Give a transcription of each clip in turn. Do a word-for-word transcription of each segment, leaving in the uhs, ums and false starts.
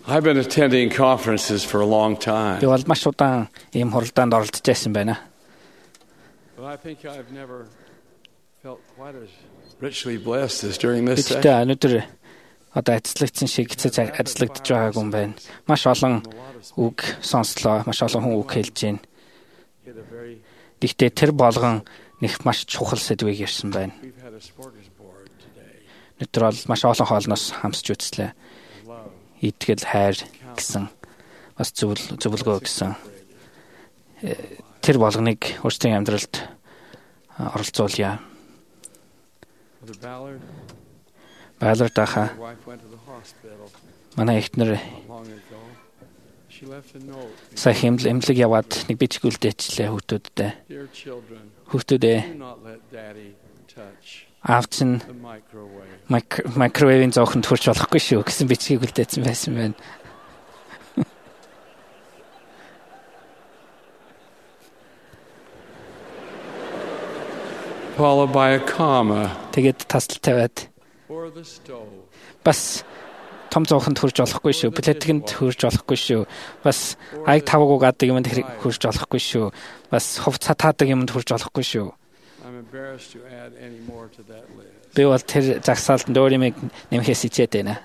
I've been attending conferences for a long time. Би бол маш удаан ийм хуралдаанд оролцож байсан байна. But I think I've never felt quite as richly blessed as during this Бидтэй session. өнөөдөр одоо ажиллагдсан шиг эцэж ажиллагдж байгаагүй юм байна. Маш олон үг сонслоо, маш олон хүн үг хэлж байна. Hit a very Гэхдээ тэр болгон нэг маш чухал сэдвийг ярьсан байна. we've had a smorgasbord today. Өнөөдөр бол маш олон хоолноос хамсч үзлээ. Love, Итгэл, хайр гэсэн бас зөвл зөвлөгөө гэсэн тэр болгоныг өөрсдийн амьдралд оролцуулъя. Brother Ballard, Байлар даха my wife went to the hospital манай эхнэр not long ago. She left a note. сая хэмл эмнэлэг яваад нэг бичиг үлдээчлээ хүүхдүүдтэй. Dear children, Хүүхдүүдээ do not let daddy touch аавч нь the microwave. мик- микровейвийн зоохонд хүрч болохгүй шүү гэсэн бичгийг үлдээсэн байсан байна. Followed by a comma Тэгээд тасал тавиад or the stove. бас том зоохонд хүрч болохгүй шүү. Плетгэнд хүрч болохгүй шүү. Бас аяг тавг угаадаг юмд хүрч болохгүй шүү. Бас хувцас таадаг юмд хүрч болохгүй шүү. I'm embarrassed to add any more to that list. Би бол тэр загсаалтанд өөр юм нэмэхээс ичээд байна.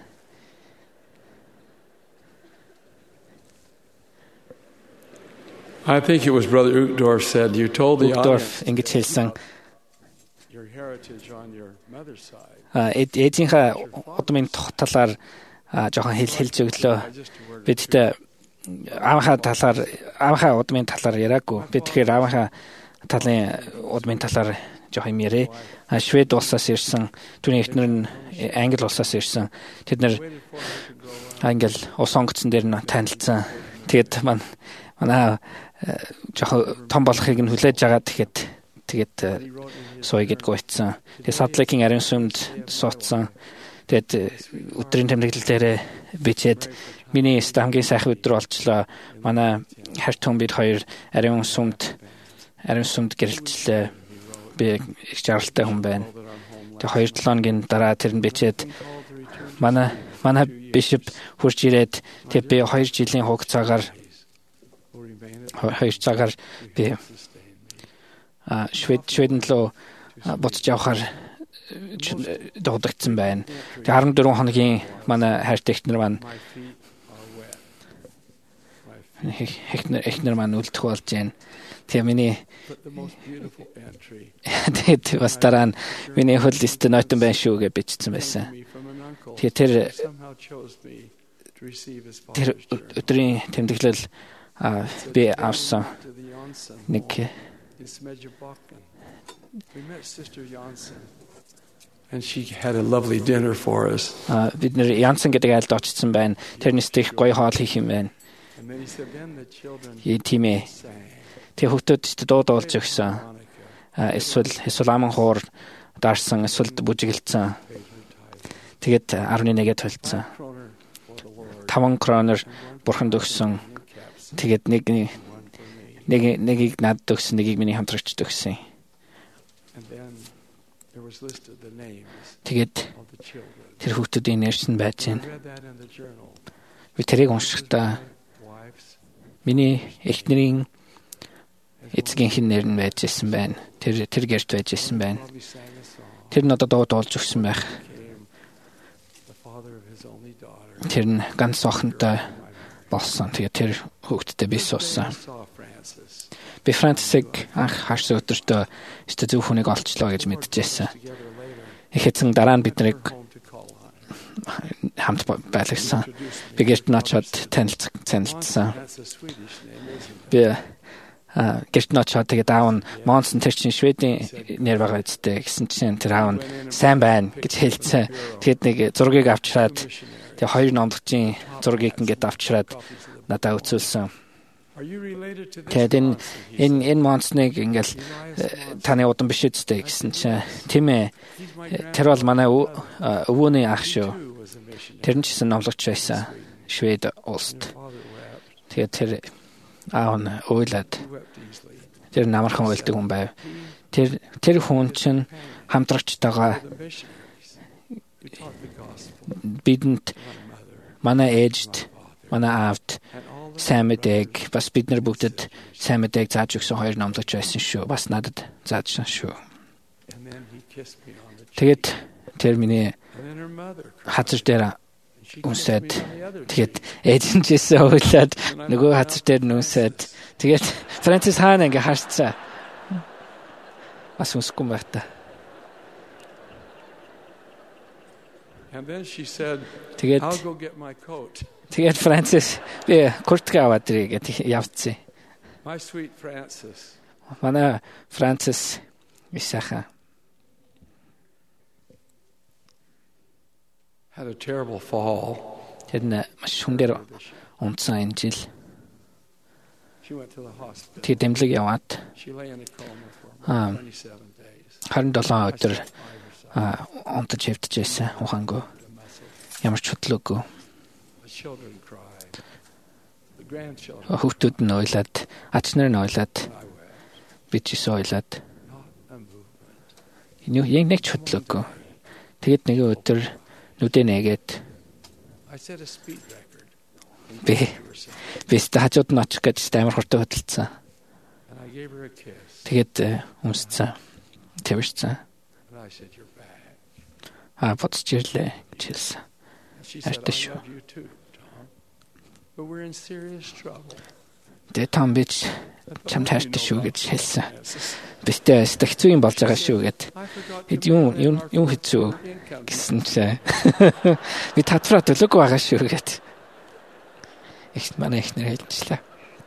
I think it was Brother Uchtdorf said, you told the Угдорф audience ингэж хэлсэн. your heritage on your mother's side. а, эд- Ээжийнхээ удмын талаар а, жоохон хэл хэлж өглөө. I just a word. Бидтэй аавынхаа талаар аавынхаа удмын талаар яриаггүй. Би тэгэхээр аавынхаа талын удмын талаар жоохон юм яриа. А, Швед улсаас ирсэн, түүний эхнэр нь Англи улсаас ирсэн. Тэд нэр Waited for her to go out. англи ус онгоцон дээр нь танилцсан. Тэгээд мань манай э, жоохон том болохыг нь хүлээж байгаа. Тэгэхэд тэгээд э, He wrote in his сууйгэд гойцсан. Тэгээд Садлакийн ариун сүмд суудсан. Тэгээд э, өдрийн тэмдэглэл дээрээ бичээд миний өстө хамгийн сайхан өдөр болчлоо. Манай харт хүн бид хоёр ариун сүмд ариун сүмд гэрэлтлээ. Би их жаргалтай хүн байна. that I'm home. Тэгээд хоёр долооногийн дараа тэр нь бичээд Called to return to манай манай бишоп хурж ирээд тэг би хоёр жилийн хугацаагаар who remain at хо- хоёр цагаар би sustain me. а, Швед Шведэнд рүү а, буцаж явахаар дуудагдсан байна. Тэг харан дөрвөн хоногийн манай хайрт эхнэр маань My feet are wet. My feet. эхнэр эхнэр маань үлдэх болж байна. Тэгээ миний But the most beautiful entry тэгээд бас дараа нь миний хөл өстө нойтон байна шүү гэж бичсэн байсан. me from an uncle Тэгээ тэр who somehow chose me to receive his тэр father's journey өдрийн тэмдэглэл а, би авсан to the Janssen нэг home in Smedjebacken. We met Sister Janssen, and she had a lovely dinner for us. а, бид нэр Янсан гэдэг айлд очсон байна. Тэрнээс их гоё хоол хийх юм байна. And then he said, then the children Ийм тийм ээ. sang. Тэгээ хүүхдүүд дуу дуулж өгсөн. Monica А, Эсвэл эсвэл аман хуур даарсан, эсвэл бүжигэлцэн. paid her tithe. Тэгээд арван нэгэ төлцсөн. Kroner for the Lord. таван кронер бурханд өгсөн. In caps. Тэгээд нэг One for me. нэг нэгийг надад өгсөн, нэгийг миний хамтрагчд өгсөн. And then there was listed the names Тэгээд of the children. тэр хүүхдүүдийн нэрс нь байж I байна. read that in the journal. Би тэрийг уншихдаа Wives. миний эхнэрийн эцгийн хин нэр нь байж исэн байна. Тэр тэр гэрт байж исэн байна. Probably sang a song. Тэр надад дуу дуулж өгсөн байх. Became the father of his only daughter. Тэр нь ганц охинтой болсон. Тэгээд тэр хүүхдтэй би суусан. I saw Francis Би Францисыг анх харсан өдөртөө өстө зөв хүнийг олчлоо гэж мэдчихсэн. together later. Их эцэн дараа нь бид нарыг Home to call on. хамт байлагсан. Би гэрт нь очоод танилцсан. танилцсан. That's a Swedish name, isn't it? Би а гэрт нь очоод тэгээд аав нь Монсон тэр чинь Шведийн нэр байгаа үстэй гэсэн чинь тэр аав нь сайн байна гэж хэлсэн. Тэгээд нэг зургийг авчираад тэгээд хоёр номлогчийн зургийг ингээд авчираад надад үзүүлсэн. Are you related to this? Тэгээд энэ Monson? He энэ said. энэ Монсныг ингээл таны удан биш үстэй гэсэн чинь тийм ээ. He's my Тэр бол манай өвөө- а, өвөөний ах шүү. grandfather who was a missionary. Тэр нь ч гэсэн номлогч байсан. Швед улсад. Father wept. Тэгээд тэр аав нь уйлаад He wept easily. тэр намархан уйлдаг хүн байв. Тэр тэр хүн чинь хамтрагчтайгаа The missionaries who taught the gospel. бидэнд My mother, манай ээжд манай аавд сайн мэдээг бас бид нар бүгдэд сайн мэдээг зааж өгсөн хоёр номлогч байсан шүү. Бас надад заажсан шүү. Тэгээд тэр миний хазар дээр үнсээд тэгээд эйжентэйсээ уйлаад нөгөө хазар дээр нүсээд тэгээд Францис хаана ингээ харцаа. Бас үсгүй байх та. Тэгээд тэгээд Францис би куртга аваад ирээ гэж явцсан. Манай Францис исаха had a terrible fall. Тэднэ маш хүндэр унтсан энэ жил. She went to the hospital. Тэг дэмлэг яваад She lay in a coma for twenty-seven days. харин долоо өдөр унтаж хэвтжсэн ухаангүй. Ямар ч хөдлөөгүй. The children cried. The grandchildren. Хүүхдүүд нь ойлаад, ач нар нь ойлаад, би ч гэсэн ойлаад. Энэ яг нэг ч хөдлөөгүй. Тэгэд нэг өдөр нүдэ нэгээд би бистэ хажууд нь очих гэж амар хурдан хөдөлсөн. Тэгээд өмсцэн. Тэвэрсэн. Аа бодож ирлээ гэж хэлсэн. Артай шүү. Тэгээд том бич чам таартай шүү гэж хэлсэн. Бистэ хэцүү юм болж байгаа шүү гэд. Хэд юм юм юм хэцүү гэсэн чинь би татвараа төлөөгүй байгаа шүү гэд. Их манай ихнэр хэлжлээ.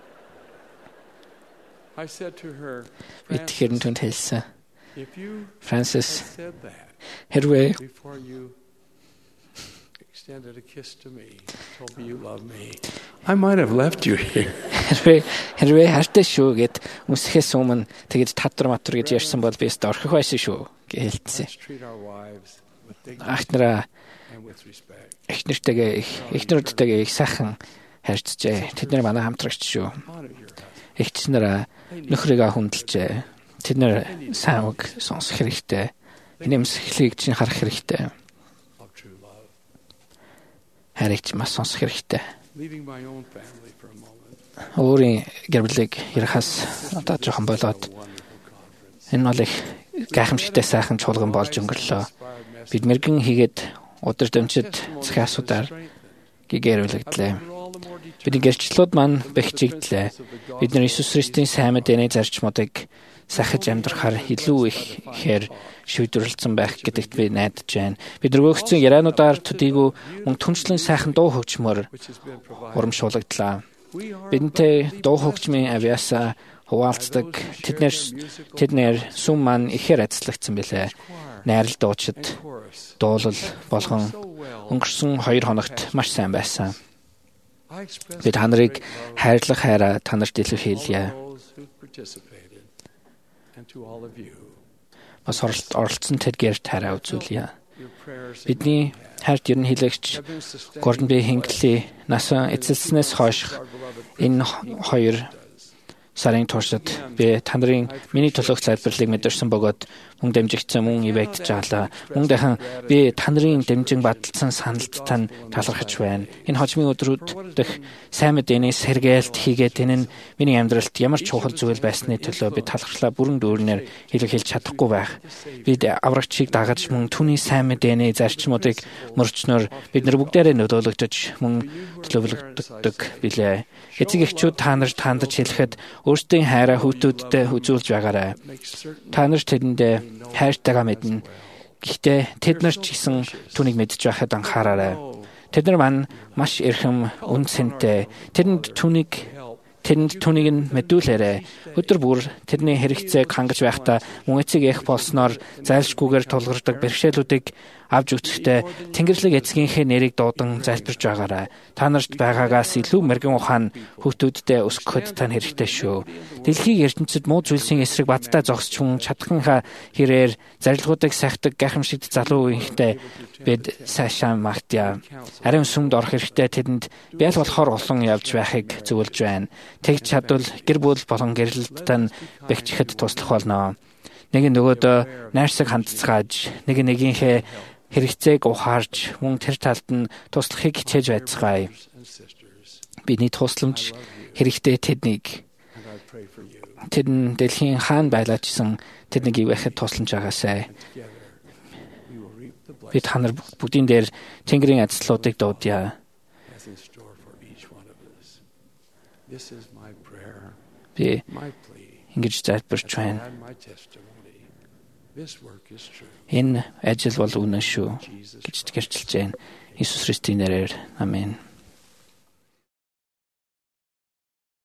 Би тэрэн түнд хэлсэн. Francis, хэрвээ extended a kiss to me, told me you love me, I might have left you here. Хэрвээ хэрвээ хартай шүү гэд үсэхээс өмнө тэгэж татвар матвар гэж ярьсан бол би өөртөө орхих байсан шүү гэж хэлсэн. Ахнараа эхнэртэйгээ эхнэрүүдтэйгээ их сайхан харьцжээ. Тэд нар манай хамтрагч шүү. Эгч нараа нөхрийгөө хүндэлжээ. Тэд нар сайн үг сонсох хэрэгтэй. Инэмсэглийг чинь харах хэрэгтэй. Харигч маш сонсох хэрэгтэй. Өөрийн гэр бүлийг ярахаас одоо жоохон болоод энэ бол их гайхамшигтай сайхан чуулган болж өнгөрлөө. Бид мэрэгэн хийгээд өдөр дэмжид захиа асуудаар гэгэрүүлэгдлээ. Бидний гэрчлэлүүд маань бэхжигдлээ. Бид нар Иесус Христийн сайн мэдээний зарчмуудыг сахиж амьдрахаар илүү их ихээр шийдвэрлсэн байх гэдэгт би найдаж байна. Бид нөгөөцсөн яриануудаар төдийгүй мөн түншлэн сайхан дуу хөгжмөр урамшуулгдлаа. Бидэнтэй дуу хөгжмийн авиасаа хуваалцдаг тэднэр тэднэр сүм маань ихээр ажиллагдсан билээ. Найрал дуучид дуулал болгон өнгөрсөн хоёр хоногт маш сайн байсан. Би та нарыг хайрлах хайраа та нарт илэрхийлье. Бас оролцсон тэдгээр тараа үзүүлье. Бидний хайрт ерөнхийлөгч Гордон Би Хинкли насан эцэслснээс хойш энэ хоёр сарын туршид би та нарын миний төлөөх залбирлыг мэдэрсэн бөгөөд мөн дэмжигдсэн мөн ивэгдэж жаалаа. Мөн дахин би та нарын дэмжин бадалсан саналд тань талархаж байна. Энэ хожмын өдрүүд дэх сайн мэдээний сэргээлт хийгээд энэ нь миний амьдралд ямар чухал зүйл байсны төлөө би талархлаа бүрэн дүүрнээр илэрхийлж чадахгүй байх. Бид аврагчийг дагаж мөн түүний сайн мэдээний зарчмуудыг мөрчнөр бид нар бүгдээрээ нөлөөлөгдөж мөн төлөвлөгддөг билээ. Эцэг эхчүүд та нарт хандаж хэлэхэд өөрсдийн хайраа хүүхдүүдтэй үзүүлж байгаарай. Та нар тэдэндээ хайртайгаа мэднэ. Гэхдээ тэд нар ч гэсэн түүнийг мэдж байхад анхаараарай. Тэд нар маань маш эрхэм үн цэнтэй. Тэдэнд түүнийг тэдэнд түүнийг нь мэдүүлээрэй. Өдөр бүр тэдний хэрэгцээг хангаж байхдаа мөн эцэг эх болсноор зайлшгүйгээр тулгардаг бэрхшээлүүдийг авж үзэхдээ Тэнгэрлэг эцгийнхээ нэрийг дуудан залбирж байгаарай. Та нарт байгаагаас илүү мэрэгэн ухаан хүүхдүүддээ өсгөхөд тань хэрэгтэй шүү. Дэлхийн ертөнцид муу зүйлсийн эсрэг бадтай зогсч хүн чадханхаа хэрээр зарилгуудыг сахидаг гайхамшигт залуу үеийнхтэй бид сайшаа магтъя. Ариун сүмд орох хэрэгтэй тэдэнд бял болохоор олон явж байхыг зөвлөж байна. Тэгж чадвал гэр бүл болон гэрлэлт тань бэхжихэд туслах болно. Нэг нь нөгөөдөө найрсаг хандцгааж, нэг нэгийнхээ хэрэгцээг ухаарж, мөн тэр талд нь туслахыг хичээж байцгаая. Бидний тусламж хэрэгтэй тэднийг And I pray for you. тэр нь дэлхийн хаан байлаачсан тэднийг ивэхэд тусламж агаасай. And together we will reap the Бид blessing та нар бүгдийн дээр Тэнгэрийн ажлуудыг дуудъя. that's in store for each one of us. This is my prayer, Би my plea. ингэж залбирч As I байна. add my testimony. This work is true. Энэ ажил бол үнэн шүү Jesus гэж гэрчилж байна. Иесус Христосийн нэрээр. Амен.